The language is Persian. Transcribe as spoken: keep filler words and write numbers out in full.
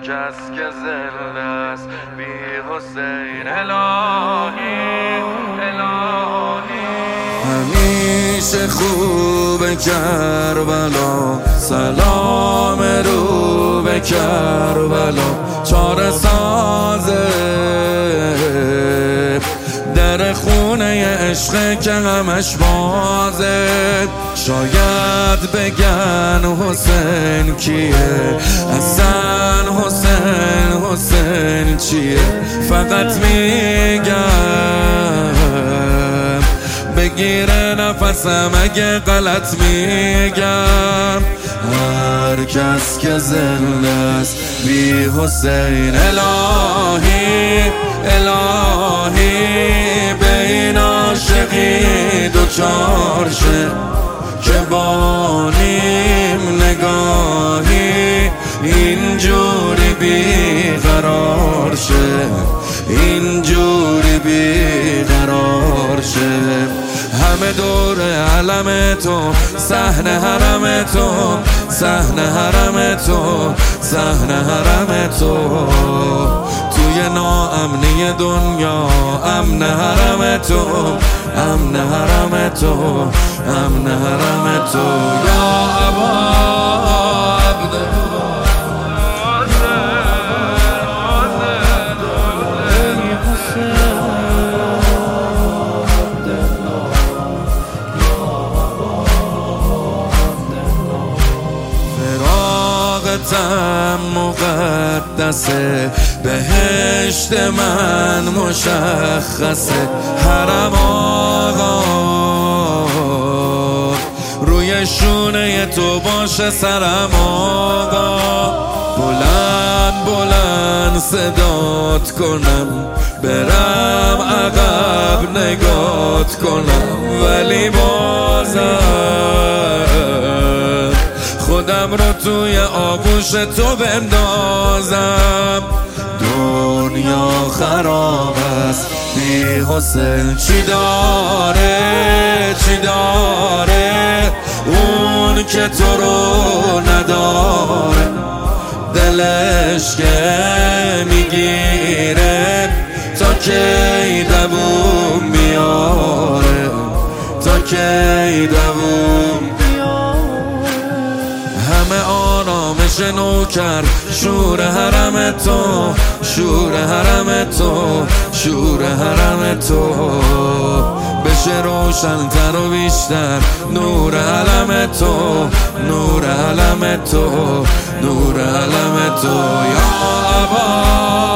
کس که زنده است بی حسین الهی الهی. همیشه خوب کربلا، سلام رو به کربلا. چاره سازه در خونه عشق که همش بازه. شاید بگن حسین کیه، اصلا حسین حسین چیه. فقط میگم بگیره نفسم اگه غلط میگم. هر کس که زنده است بی حسین الهی الهی. به این عاشقی دوچار شه که با نیم نگاهی اینجوری بیقرار شه، اینجوری بیقرار شه. همه دور علم تو، صحن حرم تو، صحن حرم تو، صحن حرم تو. توی ناامنی دنیا امن حرم تو، امن حرم تو، امن حرم تو. یا ابا عبدالله تم مقدسه، بهشت من مشخصه. حرم آقا روی شونه تو باشه سرم آقا. بلند بلند صدات کنم، برم عقب نگات کنم، ولی بازم خودم رو توی آغوش تو بندازم. دنیا خراب است بی حسین، چی داره چی داره اون که تو رو نداره. دلش که میگیره تا کی دووم میاره، تا کی دووم. همه آرامش نوکر، شور حرم تو، شور حرم تو، شور حرم تو. بشه روشن تر و بیشتر نور علم تو، نور علم تو، نور علم تو. یا ابا